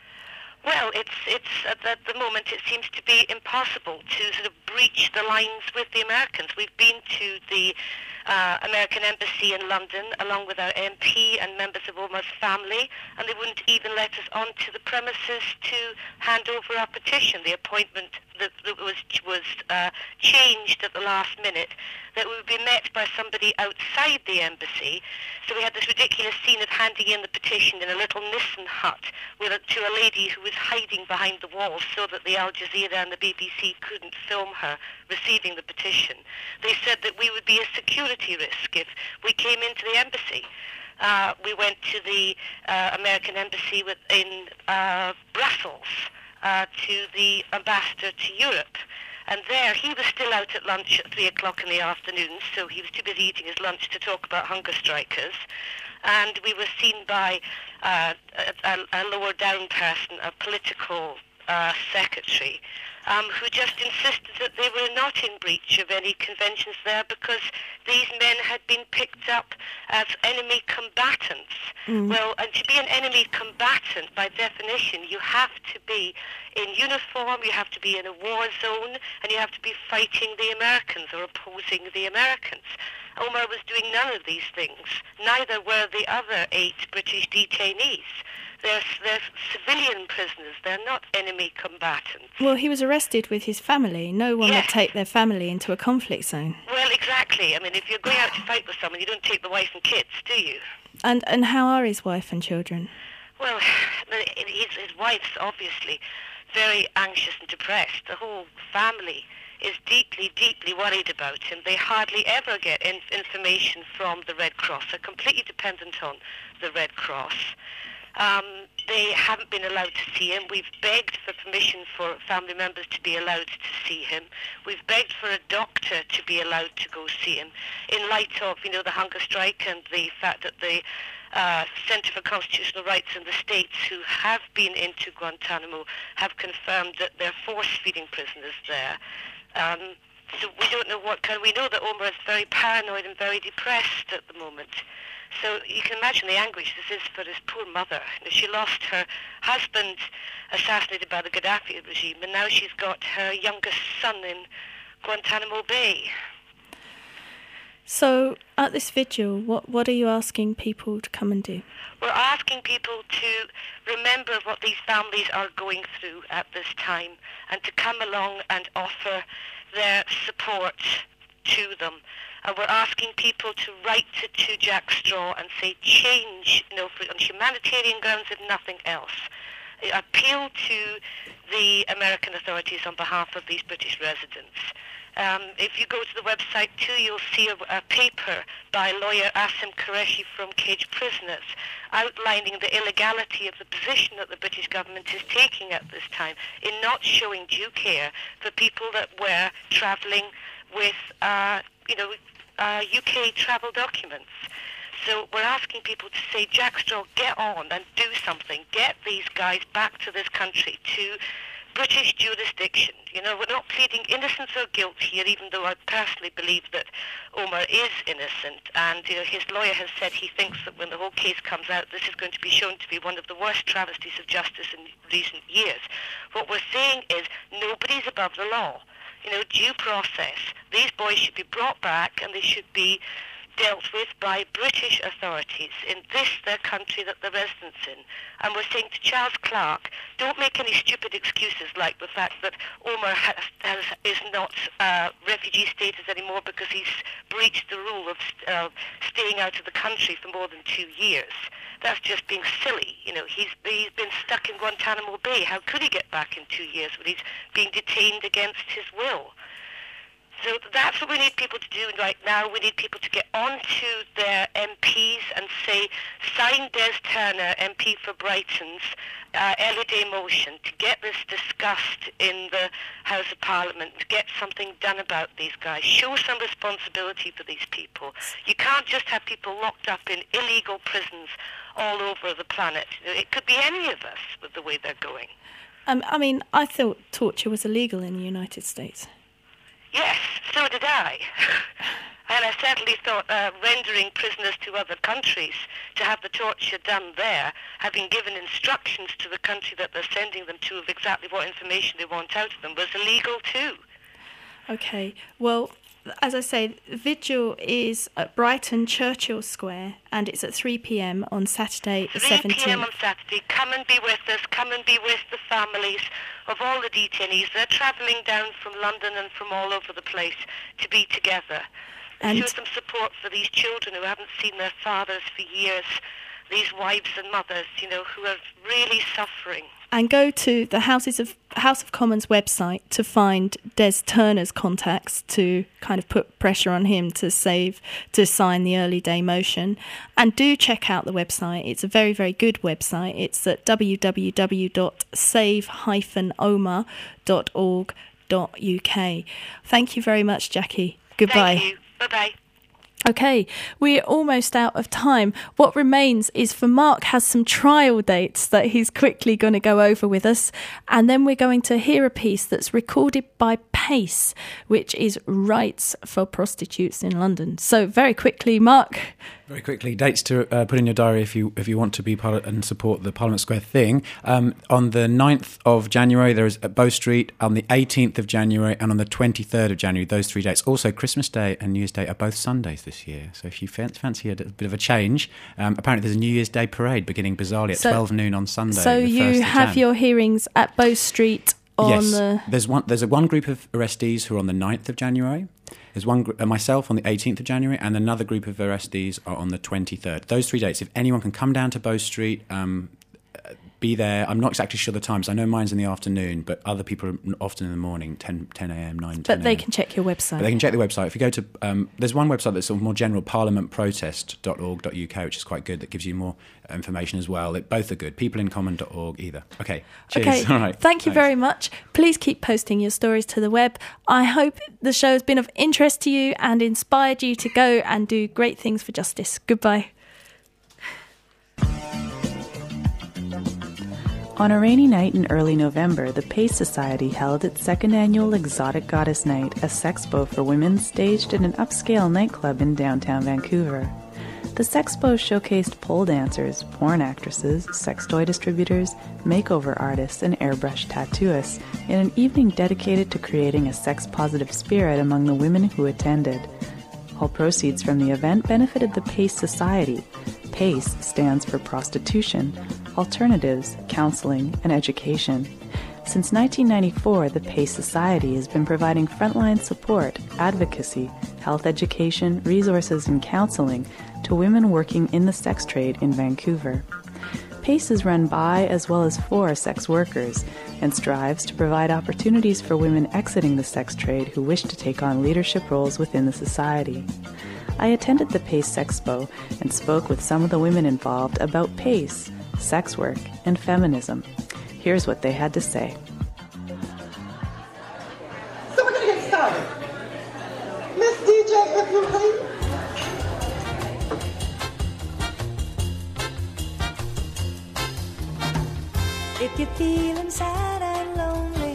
Well, it's it's at the, the moment it seems to be impossible to sort of breach the lines with the Americans. We've been to the uh, American Embassy in London along with our M P and members of Omar's family, and they wouldn't even let us onto the premises to hand over our petition. The appointment that, that was was uh, changed at the last minute, that we would be met by somebody outside the embassy. So we had this ridiculous scene of handing in the petition in a little Nissan hut with a, to a lady who was hiding behind the wall so that the Al Jazeera and the B B C couldn't film her receiving the petition. They said that we would be a security risk if we came into the embassy. Uh, we went to the uh, American embassy with, in uh, Brussels uh, to the ambassador to Europe. And there, he was still out at lunch at three o'clock in the afternoon, so he was too busy eating his lunch to talk about hunger strikers. And we were seen by uh, a, a lower down person, a political uh, secretary, um, who just insisted that they were not in breach of any conventions there because these men had been picked up as enemy combatants. Mm. Well, and to be an enemy combatant, by definition, you have to be in uniform, you have to be in a war zone, and you have to be fighting the Americans or opposing the Americans. Omar was doing none of these things. Neither were the other eight British detainees. They're, they're civilian prisoners. They're not enemy combatants. Well, he was arrested with his family. No one yes. would take their family into a conflict zone. Well, exactly. I mean, if you're going out to fight with someone, you don't take the wife and kids, do you? And and how are his wife and children? Well, his, his wife's obviously very anxious and depressed. The whole family is deeply, deeply worried about him. They hardly ever get in- information from the Red Cross. They're completely dependent on the Red Cross. Um, they haven't been allowed to see him. We've begged for permission for family members to be allowed to see him. We've begged for a doctor to be allowed to go see him in light of, you know, the hunger strike and the fact that the uh, Centre for Constitutional Rights in the States, who have been into Guantanamo, have confirmed that they're force-feeding prisoners there. Um, so we don't know what kind. We know that Omar is very paranoid and very depressed at the moment. So you can imagine the anguish this is for his poor mother. She lost her husband assassinated by the Gaddafi regime, and now she's got her youngest son in Guantanamo Bay. So at this vigil, what, what are you asking people to come and do? We're asking people to remember what these families are going through at this time and to come along and offer their support to them. And we're asking people to write to, to Jack Straw and say, change, you know, for, on humanitarian grounds, if nothing else. Appeal to the American authorities on behalf of these British residents. Um, if you go to the website too, you'll see a, a paper by lawyer Asim Qureshi from Cage Prisoners outlining the illegality of the position that the British government is taking at this time in not showing due care for people that were travelling with, uh, you know, uh, U K travel documents. So we're asking people to say, Jack Straw, get on and do something. Get these guys back to this country to British jurisdiction. You know, we're not pleading innocence or guilt here, even though I personally believe that Omar is innocent. And, you know, his lawyer has said he thinks that when the whole case comes out, this is going to be shown to be one of the worst travesties of justice in recent years. What we're saying is nobody's above the law. You know, due process. These boys should be brought back and they should be dealt with by British authorities in this, their country that they're residents in. And we're saying to Charles Clarke, don't make any stupid excuses like the fact that Omar has, has, is not uh, refugee status anymore because he's breached the rule of uh, staying out of the country for more than two years. That's just being silly. You know, he's, he's been stuck in Guantanamo Bay. How could he get back in two years when he's being detained against his will? So that's what we need people to do right now. We need people to get onto their M Ps and say, sign Des Turner, M P for Brighton's, uh, early day motion to get this discussed in the House of Parliament, to get something done about these guys. Show some responsibility for these people. You can't just have people locked up in illegal prisons all over the planet. It could be any of us with the way they're going. Um, I mean, I thought torture was illegal in the United States. Yes, so did I. And I certainly thought uh, rendering prisoners to other countries to have the torture done there, having given instructions to the country that they're sending them to of exactly what information they want out of them, was illegal too. Okay, well, as I say, the vigil is at Brighton Churchill Square, and it's at three p.m. on Saturday the seventeenth. three p.m. on Saturday. Come and be with us. Come and be with the families of all the detainees. They're travelling down from London and from all over the place to be together. And show some support for these children who haven't seen their fathers for years, these wives and mothers, you know, who are really suffering. And go to the Houses of House of Commons website to find Des Turner's contacts to kind of put pressure on him to save to sign the early day motion. And do check out the website. It's a very, very good website. It's at w w w dot save dash omar dot org dot u k. Thank you very much, Jackie. Goodbye. Thank you. Bye-bye. Okay, we're almost out of time. What remains is for Mark has some trial dates that he's quickly going to go over with us, and then we're going to hear a piece that's recorded by PACE, which is Rights for Prostitutes in London. So very quickly, Mark. Very quickly, dates to uh, put in your diary if you if you want to be part of and support the Parliament Square thing. Um, on the ninth of January, there is at Bow Street. On the eighteenth of January and on the twenty-third of January, those three dates. Also, Christmas Day and New Year's Day are both Sundays this year. So if you fancy a bit of a change, um, apparently there's a New Year's Day parade beginning bizarrely at so, twelve noon on Sunday. So you have your hearings at Bow Street on yes. the... There's one. There's a one group of arrestees who are on the ninth of January. There's one uh, myself on the eighteenth of January, and another group of arrestees are on the twenty-third. Those three dates. If anyone can come down to Bow Street, um, be there. I'm not exactly sure the times. I know mine's in the afternoon, but other people are often in the morning, ten a.m, nine, ten a.m. But they can check your website. But they can check the website. If you go to, um, there's one website that's sort of more general, parliament protest dot org dot u k, which is quite good. That gives you more information as well. It, both are good. people in common dot org either. Okay, cheers. Okay, all right. Thank you Thanks. very much. Please keep posting your stories to the web. I hope the show has been of interest to you and inspired you to go and do great things for justice. Goodbye. On a rainy night in early November, the PACE Society held its second annual Exotic Goddess Night, a sexpo for women staged at an upscale nightclub in downtown Vancouver. The sexpo showcased pole dancers, porn actresses, sex toy distributors, makeover artists, and airbrush tattooists in an evening dedicated to creating a sex-positive spirit among the women who attended. All proceeds from the event benefited the PACE Society. PACE stands for Prostitution, Alternatives, Counseling, and Education. Since nineteen ninety-four, the PACE Society has been providing frontline support, advocacy, health education, resources, and counseling to women working in the sex trade in Vancouver. PACE is run by as well as for sex workers and strives to provide opportunities for women exiting the sex trade who wish to take on leadership roles within the society. I attended the PACE Expo and spoke with some of the women involved about PACE, sex work, and feminism. Here's what they had to say. So we're going to get started. Miss D J, if you please. If you're feeling sad and lonely,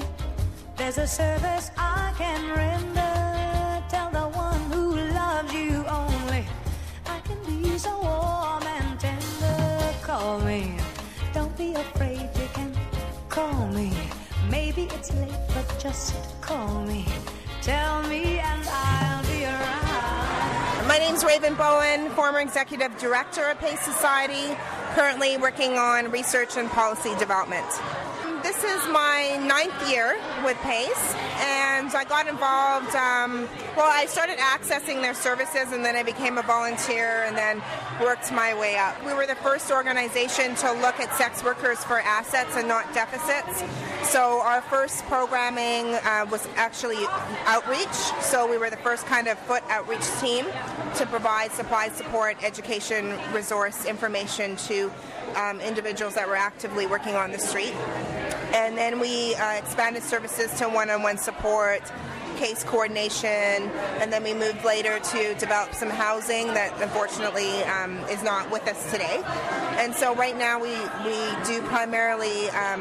there's a service I can render. Tell the one who loves you only I can be so warm and tender. Call me, don't be afraid, you can call me. Maybe it's late, but just call me. Tell me and I'll be around. My name's Raven Bowen, former executive director of PACE Society, currently working on research and policy development. This is my ninth year with PACE, and I got involved, um, well, I started accessing their services, and then I became a volunteer, and then worked my way up. We were the first organization to look at sex workers for assets and not deficits. So our first programming uh, was actually outreach, so we were the first kind of foot outreach team to provide supply support, education, resource information to um, individuals that were actively working on the street. And then we uh, expanded services to one-on-one support, case coordination, and then we moved later to develop some housing that unfortunately um, is not with us today. And so right now we, we do primarily um,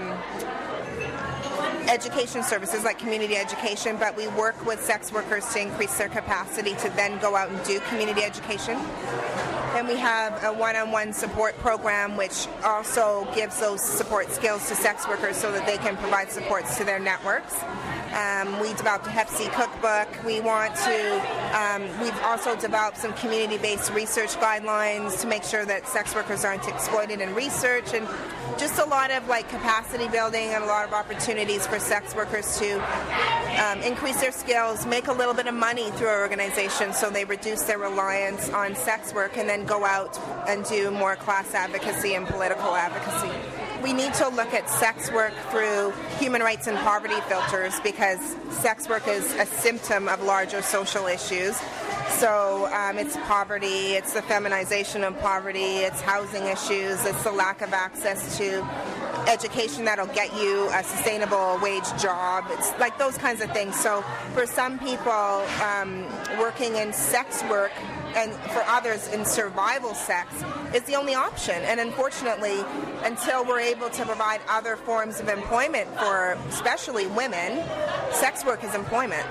education services like community education, but we work with sex workers to increase their capacity to then go out and do community education. And we have a one-on-one support program which also gives those support skills to sex workers so that they can provide supports to their networks. Um, we developed a Hep C cookbook. We want to, um, we've also developed some community-based research guidelines to make sure that sex workers aren't exploited in research, and just a lot of like capacity building and a lot of opportunities for sex workers to um, increase their skills, make a little bit of money through our organization so they reduce their reliance on sex work and then go out and do more class advocacy and political advocacy. We need to look at sex work through human rights and poverty filters because sex work is a symptom of larger social issues. So um, it's poverty, it's the feminization of poverty, it's housing issues, it's the lack of access to education that'll get you a sustainable wage job. It's like those kinds of things. So for some people um, working in sex work, and for others in survival sex, is the only option. And unfortunately, until we're able to provide other forms of employment for especially women, sex work is employment.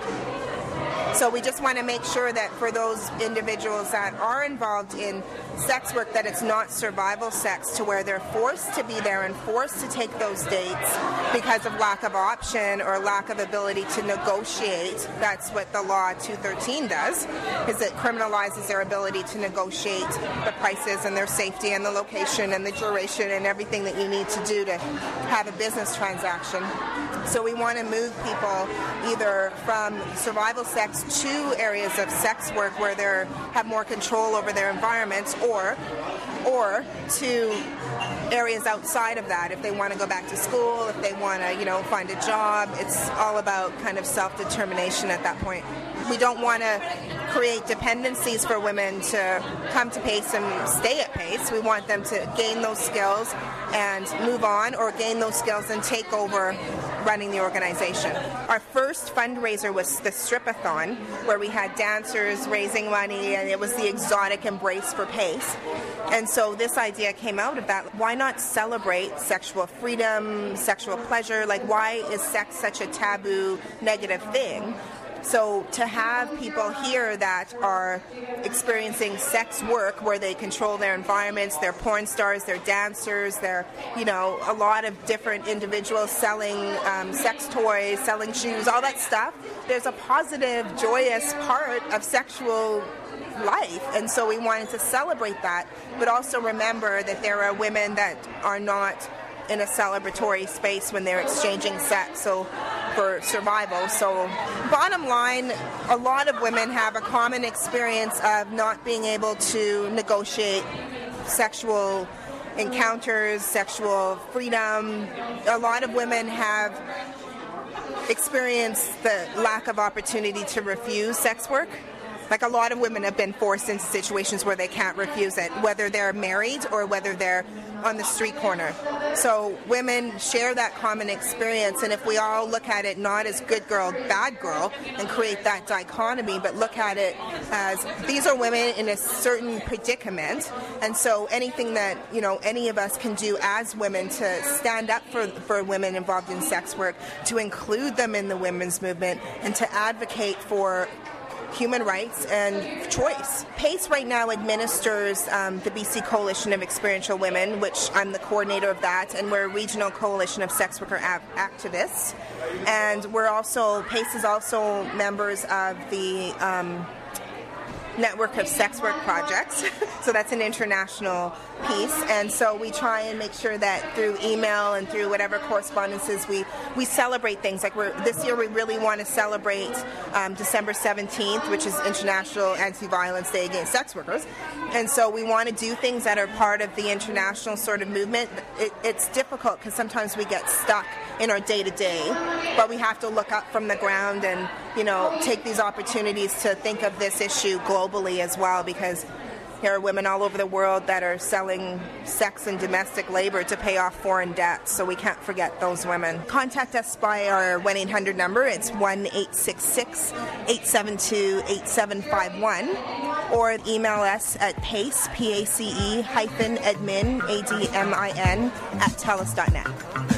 So we just want to make sure that for those individuals that are involved in sex work, that it's not survival sex to where they're forced to be there and forced to take those dates because of lack of option or lack of ability to negotiate. That's what the law two thirteen does, is it criminalizes their ability to negotiate the prices and their safety and the location and the duration and everything that you need to do to have a business transaction. So we want to move people either from survival sex to areas of sex work where they have more control over their environments, or or to areas outside of that. If they want to go back to school, if they want to, you know, find a job, it's all about kind of self-determination at that point. We don't want to create dependencies for women to come to PACE and stay at PACE. We want them to gain those skills and move on, or gain those skills and take over running the organization. Our first fundraiser was the Strip-a-thon, where we had dancers raising money, and it was the exotic embrace for PACE. And so this idea came out of that. Why not celebrate sexual freedom, sexual pleasure? Like, why is sex such a taboo, negative thing? So to have people here that are experiencing sex work where they control their environments, they're porn stars, they're dancers, they're, you know, a lot of different individuals selling um, sex toys, selling shoes, all that stuff. There's a positive, joyous part of sexual life, and so we wanted to celebrate that, but also remember that there are women that are not in a celebratory space when they're exchanging sex, so for survival. So bottom line, a lot of women have a common experience of not being able to negotiate sexual encounters, sexual freedom. A lot of women have experienced the lack of opportunity to refuse sex work. like a lot of women have been forced into situations where they can't refuse it, whether they're married or whether they're on the street corner. So women share that common experience, and if we all look at it not as good girl, bad girl, and create that dichotomy, but look at it as these are women in a certain predicament, and so anything that, you know, any of us can do as women to stand up for, for women involved in sex work, to include them in the women's movement, and to advocate for human rights and choice. PACE right now administers um, the B C Coalition of Experiential Women, which I'm the coordinator of that, and we're a regional coalition of sex worker a- activists. And we're also, PACE is also members of the um, network of sex work projects. So that's an international piece, and so we try and make sure that through email and through whatever correspondences we, we celebrate things. Like we're, this year we really want to celebrate um, December seventeenth, which is International Anti-Violence Day Against Sex Workers, and so we want to do things that are part of the international sort of movement. It, it's difficult because sometimes we get stuck in our day-to-day, but we have to look up from the ground and, you know, take these opportunities to think of this issue globally as well, because there are women all over the world that are selling sex and domestic labor to pay off foreign debts, so we can't forget those women. Contact us by our one eight hundred number. It's one eight six six, eight seven two, eight seven five one, or email us at pace, P A C E, hyphen admin, A D M I N, at telus dot net.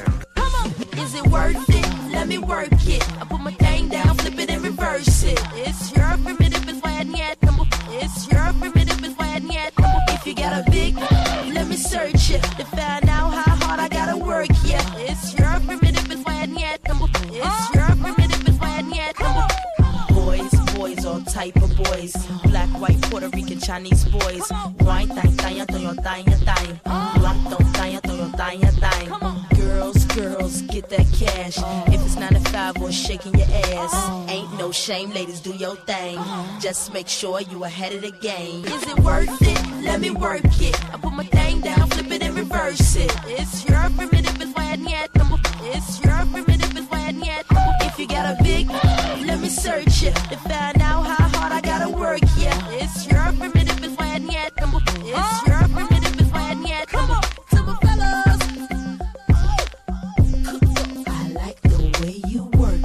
Is it worth it? Let me work it. I put my thing down, flip it and reverse it. It's your primitive, it's why I need. It's your primitive, it's why I need. If you got a big, let me search it to find out how hard I gotta work. Yeah, it's your primitive, it's why I need. It's your primitive, it's why I need. Boys, boys, all type of boys. Black, white, Puerto Rican, Chinese boys. Wine, thang, thang, thang, thang, thang. Blanc, thang, thang, thang, thang. Girls, girls, get that cash. If it's nine to five or shaking your ass, ain't no shame, ladies, do your thing. Just make sure you ahead of the game. Is it worth it? Let me work it. I put my thing down, flip it and reverse it. It's your primitive, it's why I need. It's your primitive, it's why I need. If you got a big, let me search it to find out how hard I gotta work. Yeah, it's your primitive, it's why I need. It's your primitive, it's why I need. Come on, to my fellas. I like the way you work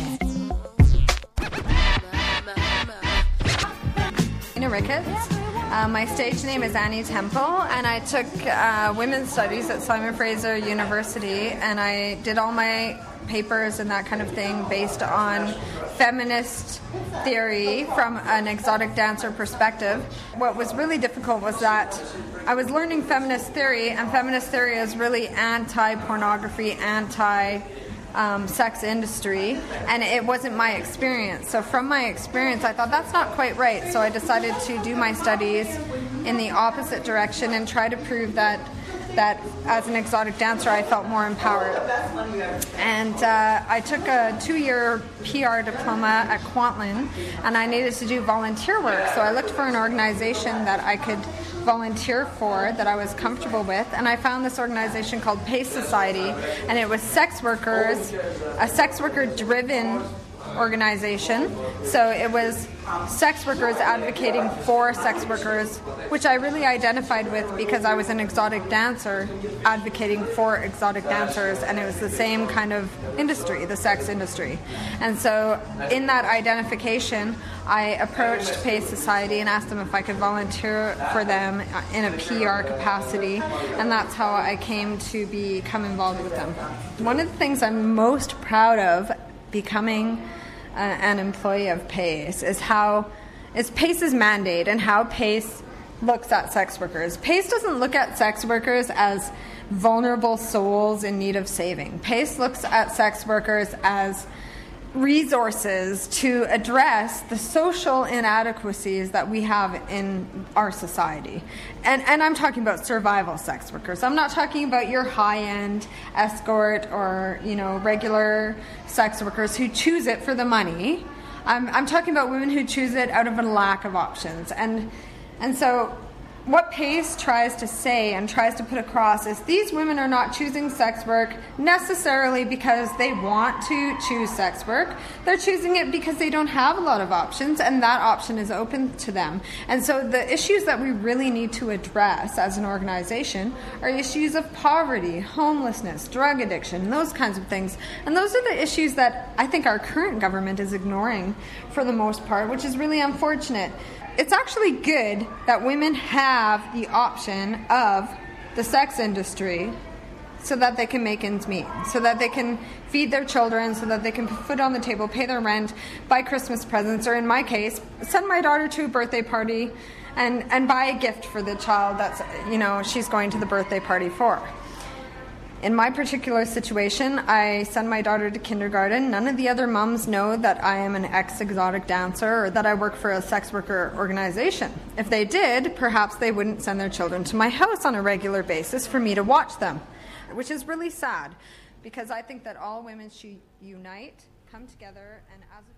that. Nina Ricketts. Uh, my stage name is Annie Temple, and I took uh, women's studies at Simon Fraser University, and I did all my papers and that kind of thing based on feminist theory from an exotic dancer perspective. What was really difficult was that I was learning feminist theory, and feminist theory is really anti-pornography, anti- Um, sex industry, and it wasn't my experience. So from my experience, I thought that's not quite right. So I decided to do my studies in the opposite direction and try to prove that that as an exotic dancer I felt more empowered. And uh, I took a two-year P R diploma at Kwantlen, and I needed to do volunteer work. So I looked for an organization that I could volunteer for, that I was comfortable with, and I found this organization called PACE Society, and it was sex workers, a sex worker driven organization. So it was sex workers advocating for sex workers, which I really identified with because I was an exotic dancer advocating for exotic dancers, and it was the same kind of industry, the sex industry. And so in that identification, I approached PACE Society and asked them if I could volunteer for them in a P R capacity, and that's how I came to become involved with them. One of the things I'm most proud of becoming uh, an employee of PACE is how is PACE's mandate and how PACE looks at sex workers. PACE doesn't look at sex workers as vulnerable souls in need of saving. PACE looks at sex workers as resources to address the social inadequacies that we have in our society. And and I'm talking about survival sex workers. I'm not talking about your high-end escort or, you know, regular sex workers who choose it for the money. I'm I'm talking about women who choose it out of a lack of options. And and so what PACE tries to say and tries to put across is these women are not choosing sex work necessarily because they want to choose sex work. They're choosing it because they don't have a lot of options, and that option is open to them. And so the issues that we really need to address as an organization are issues of poverty, homelessness, drug addiction, those kinds of things. And those are the issues that I think our current government is ignoring for the most part, which is really unfortunate. It's actually good that women have the option of the sex industry so that they can make ends meet, so that they can feed their children, so that they can put food on the table, pay their rent, buy Christmas presents, or in my case, send my daughter to a birthday party and, and buy a gift for the child that's, you know, she's going to the birthday party for. In my particular situation, I send my daughter to kindergarten. None of the other moms know that I am an ex-exotic dancer or that I work for a sex worker organization. If they did, perhaps they wouldn't send their children to my house on a regular basis for me to watch them, which is really sad, because I think that all women should unite, come together, and as a